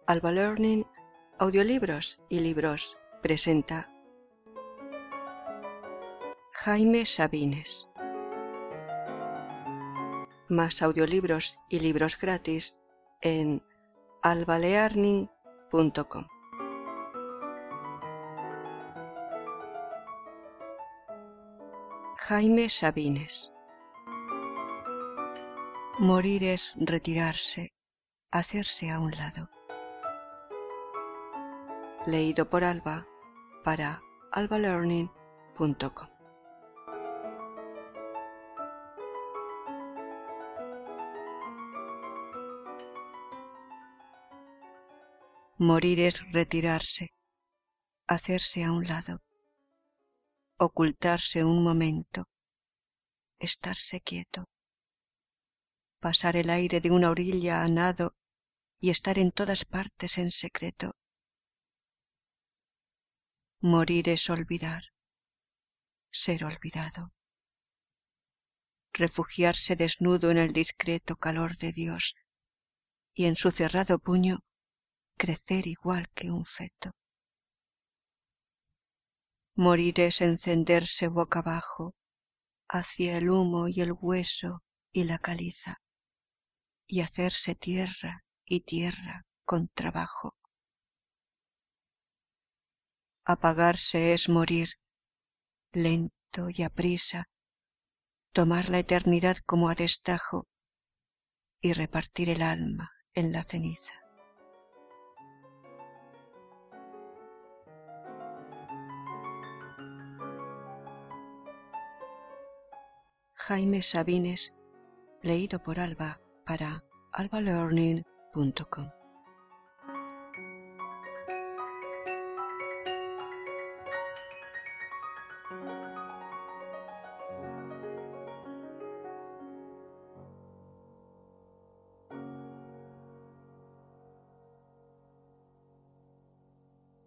Alba Learning, audiolibros y libros presenta Jaime Sabines. Más audiolibros y libros gratis en albalearning.com. Jaime Sabines. Morir es retirarse, hacerse a un lado. Leído por Alba para albalearning.com. Morir es retirarse, hacerse a un lado, ocultarse un momento, estarse quieto, pasar el aire de una orilla a nado y estar en todas partes en secreto. Morir es olvidar, ser olvidado, refugiarse desnudo en el discreto calor de Dios y en su cerrado puño crecer igual que un feto. Morir es encenderse boca abajo hacia el humo y el hueso y la caliza y hacerse tierra y tierra con trabajo. Apagarse es morir, lento y aprisa, tomar la eternidad como a destajo y repartir el alma en la ceniza. Jaime Sabines, leído por Alba para albalearning.com.